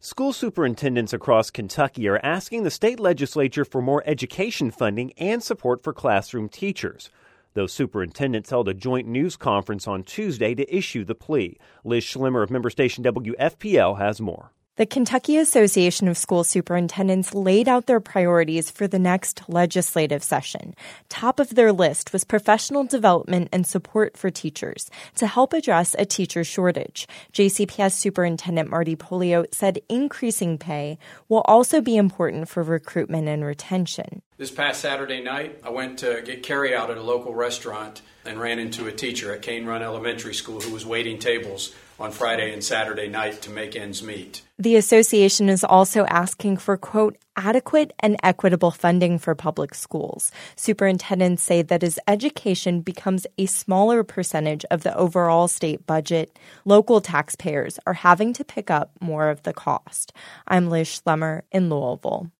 School superintendents across Kentucky are asking the state legislature for more education funding and support for classroom teachers. Those superintendents held a joint news conference on Tuesday to issue the plea. Liz Schlimmer of member station WFPL has more. The Kentucky Association of School Superintendents laid out their priorities for the next legislative session. Top of their list was professional development and support for teachers to help address a teacher shortage. JCPS Superintendent Marty Pollio said increasing pay will also be important for recruitment and retention. This past Saturday night, I went to get carryout at a local restaurant and ran into a teacher at Cane Run Elementary School who was waiting tables on Friday and Saturday night to make ends meet. The association is also asking for, quote, adequate and equitable funding for public schools. Superintendents say that as education becomes a smaller percentage of the overall state budget, local taxpayers are having to pick up more of the cost. I'm Liz Schlemmer in Louisville.